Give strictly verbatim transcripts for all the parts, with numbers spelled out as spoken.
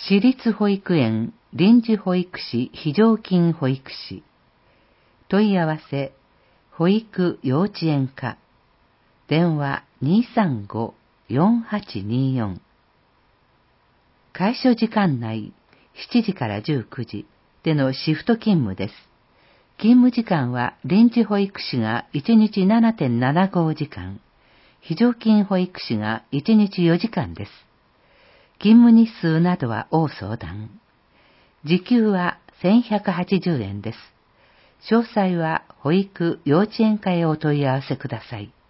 私立保育園臨時保育士非常勤保育士。問い合わせ、保育幼稚園課。電話 にーさんご よんはちにーよん。開所時間内しちじからじゅうくじでのシフト勤務です。勤務時間は臨時保育士がいちにち ななてんななご 時間、非常勤保育士がいちにちよじかんです。勤務日数などは応相談。時給はせんひゃくはちじゅうえんです。詳細は保育幼稚園課へお問い合わせください。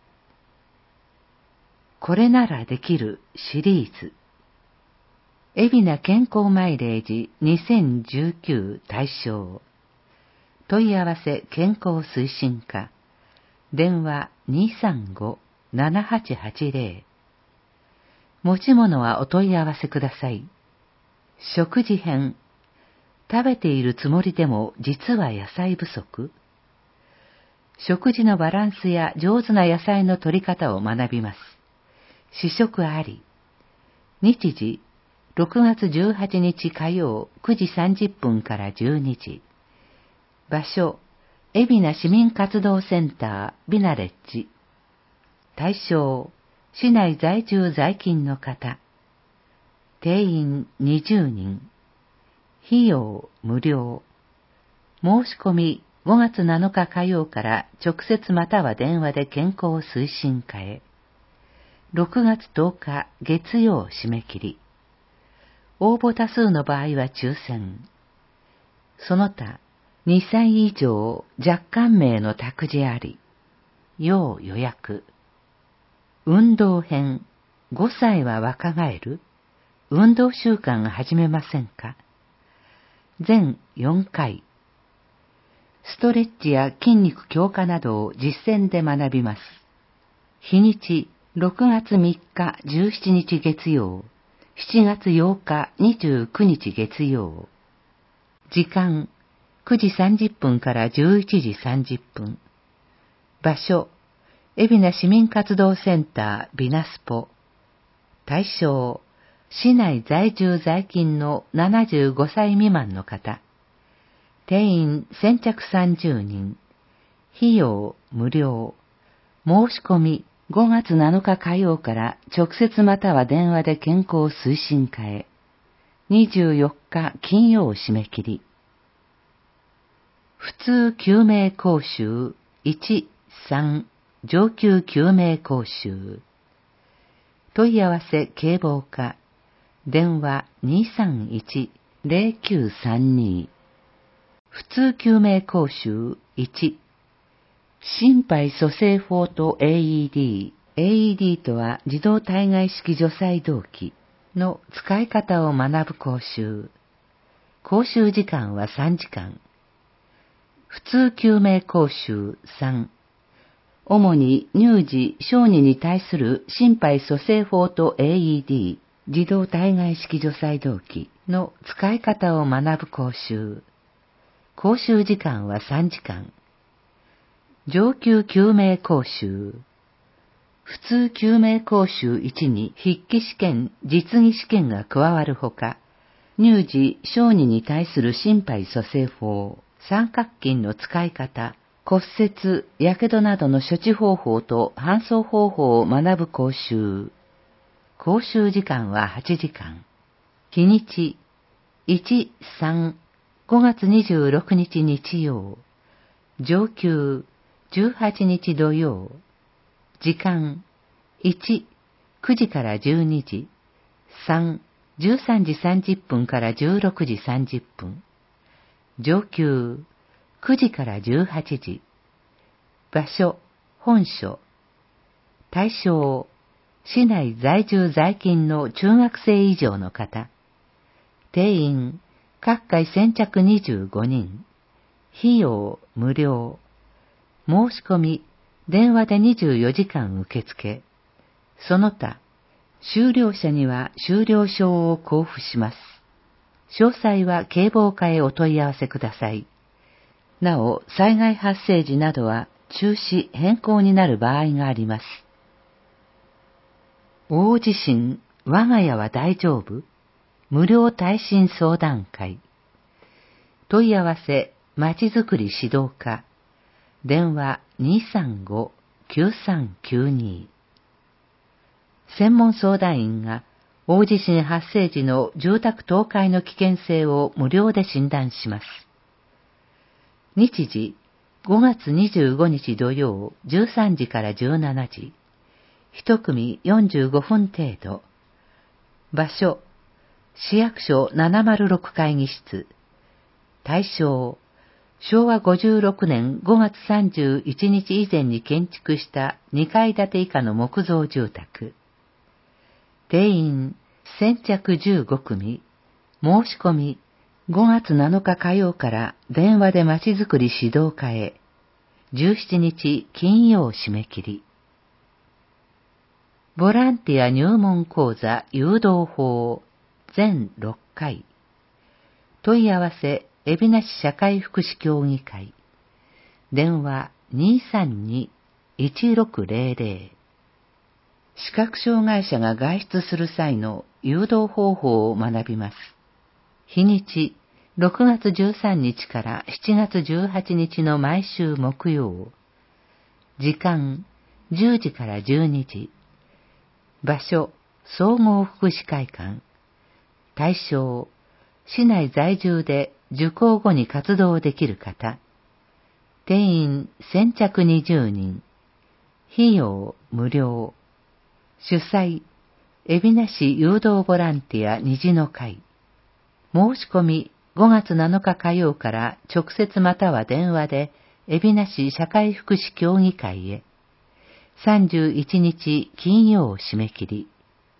これならできるシリーズ。海老名健康マイレージにせんじゅうきゅう対象。問い合わせ健康推進課。電話 にーさんご ななはちはちぜろ。持ち物はお問い合わせください。食事編。食べているつもりでも実は野菜不足。食事のバランスや上手な野菜の取り方を学びます。試食あり。日時、ろくがつじゅうはちにち火曜くじさんじゅっぷんからじゅうにじ。場所、海老名市民活動センタービナレッジ。対象、市内在住在勤の方。定員にじゅうにん。費用無料。申し込みごがつなのか火曜から直接または電話で健康推進課へ。ろくがつとおか月曜締め切り。応募多数の場合は抽選。その他、にさい以上若干名の託児あり。要予約。運動編。ごさいは若返る？運動習慣始めませんか？全よんかい。ストレッチや筋肉強化などを実践で学びます。日にち、ろくがつみっかじゅうしちにち月曜、しちがつようかにじゅうくにち月曜。時間、くじさんじゅっぷんからじゅういちじさんじゅっぷん。場所、海老名市民活動センタービナスポ。対象、市内在住在勤のななじゅうごさい未満の方。定員先着さんじゅうにん。費用無料。申し込みごがつなのか火曜から直接または電話で健康推進課へ。にじゅうよっか金曜締め切り。普通救命講習いち、さん上級救命講習。問い合わせ警防課。電話 にーさんいち ぜろきゅうさんに。普通救命講習いち。心肺蘇生法と エーイーディー。エーイーディー とは自動体外式除細動器の使い方を学ぶ講習。講習時間はさんじかん。普通救命講習さん。主に乳児、小児に対する心肺蘇生法と エーイーディー。自動体外式除細動器の使い方を学ぶ講習。講習時間はさんじかん。上級救命講習。普通救命講習いちに筆記試験、実技試験が加わるほか、乳児、小児に対する心肺蘇生法、三角筋の使い方、骨折、やけどなどの処置方法と搬送方法を学ぶ講習。講習時間ははちじかん。日にち、いち、さん、ごがつにじゅうろくにち日曜。上級、じゅうはちにち土曜。時間、いち、くじからじゅうにじ。さん、じゅうさんじさんじゅっぷんからじゅうろくじさんじゅっぷん。上級、くじからじゅうはちじ。場所、本所。対象、市内在住在勤の中学生以上の方。定員、各回先着にじゅうごにん。費用、無料。申し込み、電話でにじゅうよじかん受付。その他、修了者には修了証を交付します。詳細は警防課へお問い合わせください。なお、災害発生時などは中止変更になる場合があります。大地震、我が家は大丈夫？ 無料耐震相談会。問い合わせ、まちづくり指導課。電話 にーさんご きゅうさんきゅうに。専門相談員が大地震発生時の住宅倒壊の危険性を無料で診断します。日時、ごがつにじゅうごにち土曜じゅうさんじからじゅうしちじ。一組よんじゅうごふん程度。場所、市役所ななまるろく会議室。対象、しょうわごじゅうろくねんごがつさんじゅういちにち以前に建築したにかい建て以下の木造住宅。定員先着じゅうごくみ。申し込みごがつなのか火曜から電話でまちづくり指導課へ。じゅうしちにち金曜締め切り。ボランティア入門講座誘導法全ろっかい。問い合わせ海老名市社会福祉協議会。電話 にーさんに いちろくぜろぜろ。視覚障害者が外出する際の誘導方法を学びます。日にちろくがつじゅうさんにちからしちがつじゅうはちにちの毎週木曜。時間じゅうじからじゅうにじ。場所総合福祉会館。対象市内在住で受講後に活動できる方。定員先着にじゅうにん。費用無料。主催、海老名市誘導ボランティア虹の会。申し込みごがつなのか火曜から直接または電話で海老名市社会福祉協議会へ。さんじゅういちにち金曜締め切り。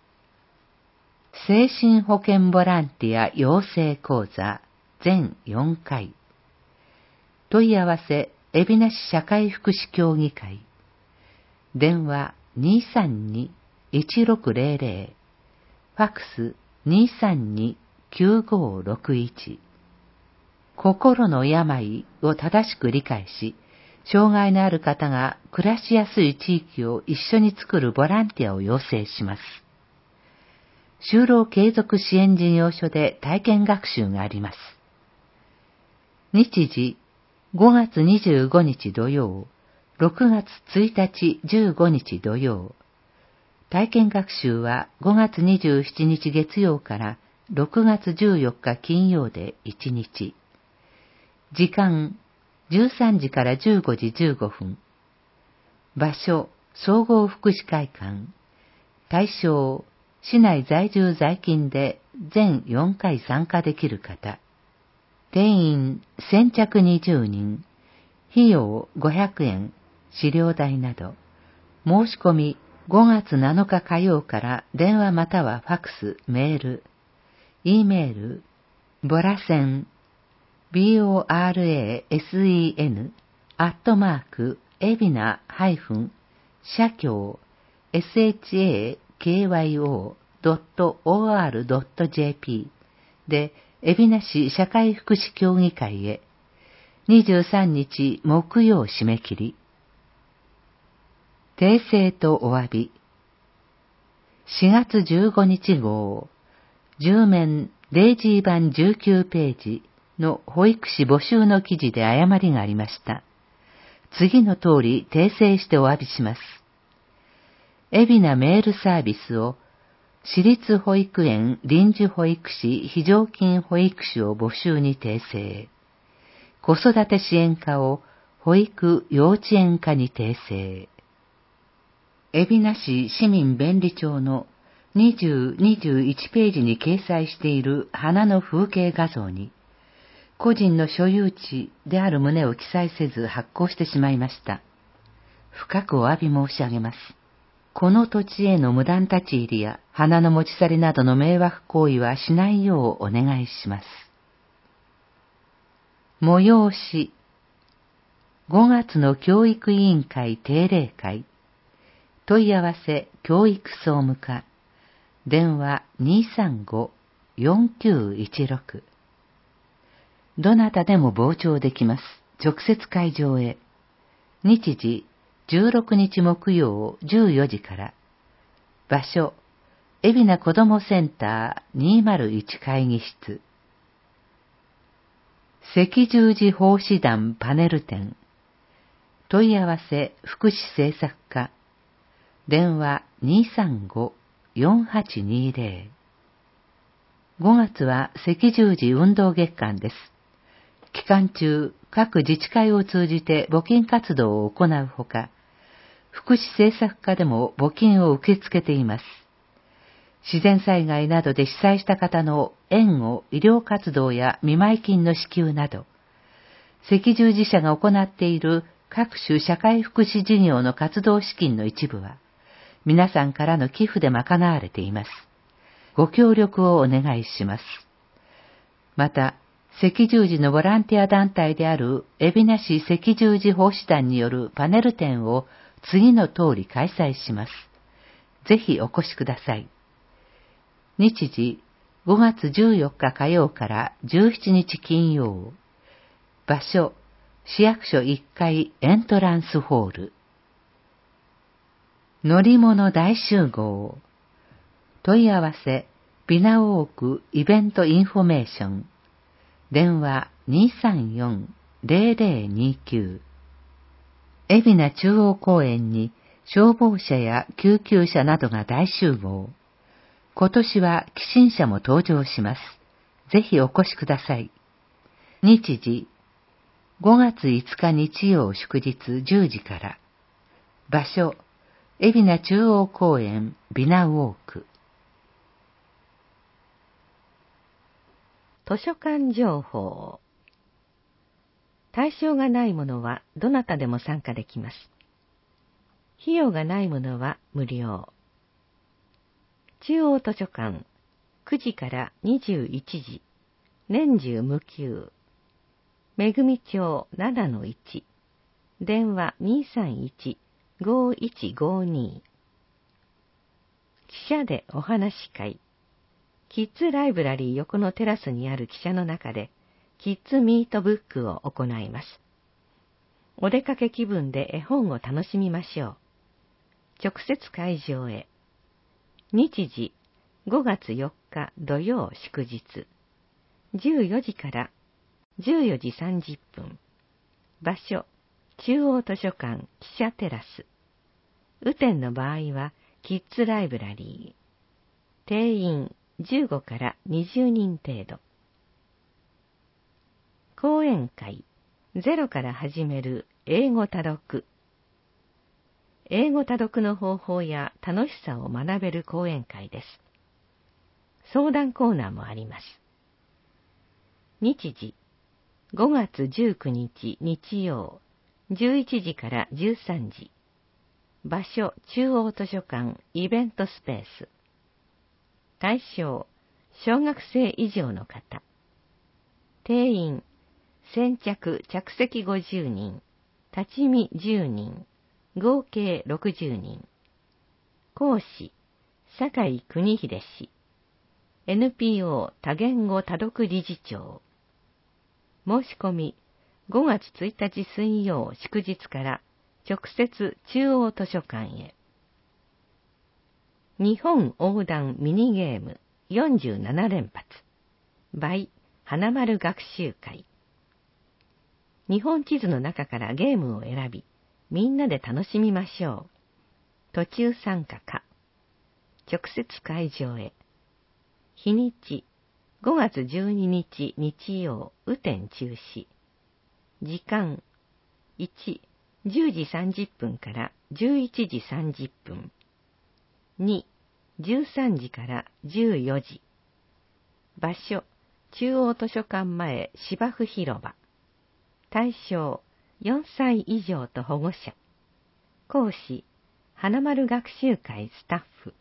精神保健ボランティア養成講座全よんかい。問い合わせ海老名市社会福祉協議会。電話 にーさんに いちろくぜろぜろ。ファックス にーさんに きゅうごろくいち。心の病を正しく理解し、障害のある方が暮らしやすい地域を一緒に作るボランティアを養成します。就労継続支援事業所で体験学習があります。日時、ごがつにじゅうごにち土曜、ろくがつついたちじゅうごにち土曜。体験学習はごがつにじゅうしちにち月曜からろくがつじゅうよっか金曜でいちにち。時間、じゅうさんじからじゅうごじじゅうごふん。場所、総合福祉会館。対象、市内在住在勤で全よんかい参加できる方。定員先着にじゅうにん。費用ごひゃくえん。資料代など。申し込みごがつなのか火曜から電話またはファックス、メール。E メール、ボラセン、borasen、アットマーク、エビナハイフン、社協、shakyo.or.jp で、海老名市社会福祉協議会へ。にじゅうさんにち木曜締め切り。訂正とお詫び。しがつじゅうごにち号、じゅう面デイジー版じゅうきゅうページの保育士募集の記事で誤りがありました。次の通り訂正してお詫びします。海老名メールサービスを私立保育園臨時保育士非常勤保育士を募集に訂正。子育て支援課を保育幼稚園課に訂正。海老名市市民便利帳のにじゅう、にじゅういちページに掲載している花の風景画像に、個人の所有地である旨を記載せず発行してしまいました。深くお詫び申し上げます。この土地への無断立ち入りや花の持ち去りなどの迷惑行為はしないようお願いします。催し。ごがつの教育委員会定例会。問い合わせ教育総務課。電話 にーさんご よんきゅういちろく。どなたでも傍聴できます。直接会場へ。日時じゅうろくにち木曜じゅうよじから。場所海老名子どもセンターにまるいち会議室。赤十字奉仕団パネル展。問い合わせ福祉政策課。電話 にーさんご よんはちにーぜろ。ごがつは赤十字運動月間です。期間中、各自治会を通じて募金活動を行うほか、福祉政策課でも募金を受け付けています。自然災害などで被災した方の援護、医療活動や見舞金の支給など、赤十字社が行っている各種社会福祉事業の活動資金の一部は、皆さんからの寄付で賄われています。ご協力をお願いします。また、赤十字のボランティア団体である海老名市赤十字奉仕団によるパネル展を次の通り開催します。ぜひお越しください。日時、ごがつじゅうよっか火曜からじゅうしちにち金曜。場所、市役所いっかいエントランスホール。乗り物大集合。問い合わせ、ビナウォークイベントインフォメーション。電話 にーさんよん ぜろぜろにきゅう。海老名中央公園に消防車や救急車などが大集合。今年は寄進車も登場します。ぜひお越しください。日時、ごがついつか日曜祝日じゅうじから。場所、海老名中央公園ビナウォーク。 図書館情報。対象がないものはどなたでも参加できます。費用がないものは無料。中央図書館、くじからにじゅういちじ、年中無休。めぐみ町 ななのいち、電話 にーさんいち ごいちごに。汽車でお話し会。キッズライブラリー横のテラスにある汽車の中で、キッズミートブックを行います。お出かけ気分で絵本を楽しみましょう。直接会場へ。日時、ごがつよっか土曜祝日。じゅうよじからじゅうよじさんじゅっぷん。場所、中央図書館汽車テラス。雨天の場合は、キッズライブラリー。定員じゅうごからにじゅうにん程度。講演会、ゼロから始める英語多読。英語多読の方法や楽しさを学べる講演会です。相談コーナーもあります。日時、ごがつじゅうくにち日曜、じゅういちじからじゅうさんじ。場所、中央図書館イベントスペース。対象、小学生以上の方。定員、先着着席ごじゅうにん、立ち見じゅうにん、合計ろくじゅうにん。講師、酒井邦秀氏。エヌピーオー 多言語多読理事長。申し込み、ごがつついたち水曜祝日から直接中央図書館へ。日本横断ミニゲームよんじゅうななれんぱつ by 花丸学習会。日本地図の中からゲームを選び、みんなで楽しみましょう。途中参加か。直接会場へ。日にち、ごがつじゅうににち日曜、雨天中止。時間、いち、じゅうじさんじゅっぷんからじゅういちじさんじゅっぷん。に、じゅうさんじからじゅうよじ。場所、中央図書館前芝生広場。対象、よんさい以上と保護者。講師、花丸学習会スタッフ。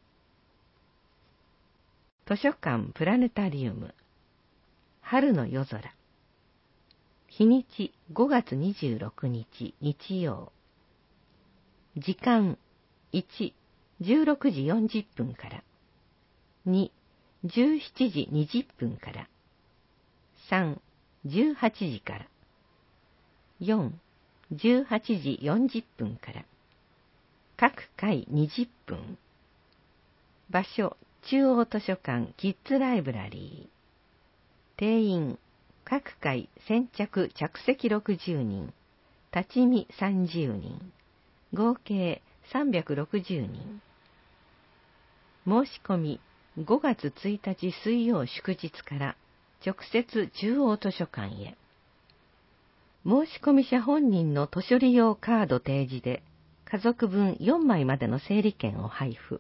図書館プラネタリウム。春の夜空。日にちごがつにじゅうろくにち日曜。時間いち、じゅうろくじよんじゅっぷんから。に、じゅうしちじにじゅっぷんから。さん、じゅうはちじから。よん、じゅうはちじよんじゅっぷんから。各回にじゅっぷん。 場所、中央図書館キッズライブラリー。定員、各回先着着席ろくじゅうにん、立ち見さんじゅうにん、合計さんびゃくろくじゅうにん。申し込み、ごがつついたち水曜祝日から直接中央図書館へ。申し込み者本人の図書利用カード提示で、家族分よんまいまでの整理券を配布。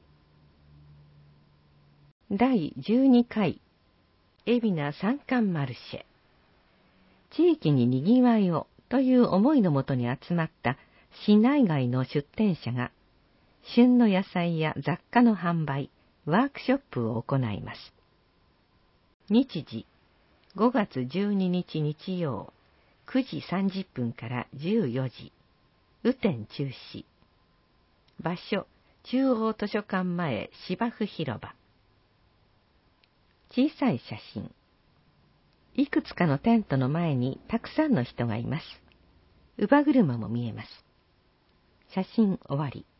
だいじゅうにかい、海老名三冠マルシェ。地域ににぎわいをという思いのもとに集まった市内外の出店者が、旬の野菜や雑貨の販売、ワークショップを行います。日時、ごがつじゅうににち日曜、くじさんじゅっぷんからじゅうよじ、雨天中止。場所、中央図書館前芝生広場。小さい写真。いくつかのテントの前にたくさんの人がいます。乳母車も見えます。写真終わり。